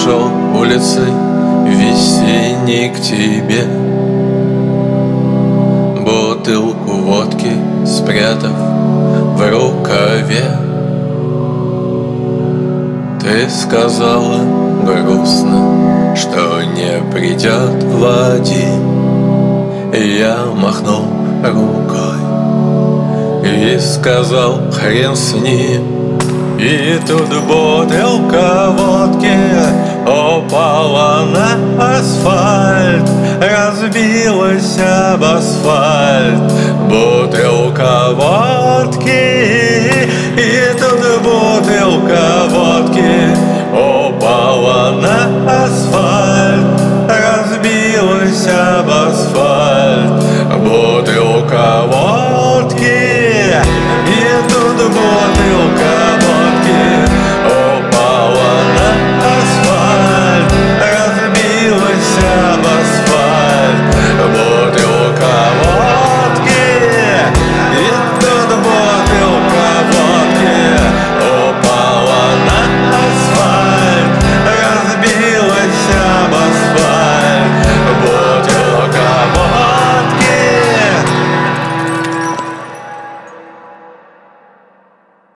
шел улицей весенней к тебе, бутылку водки спрятав в рукаве. Ты сказала грустно, что не придет Вадим. Я махнул рукой и сказал: хрен с ним. И тут бутылка водки упала на асфальт, разбилась об асфальт бутылка водки. И тут бутылка водки упала на асфальт, разбилась об асфальт бутылка водки. И тут бутылка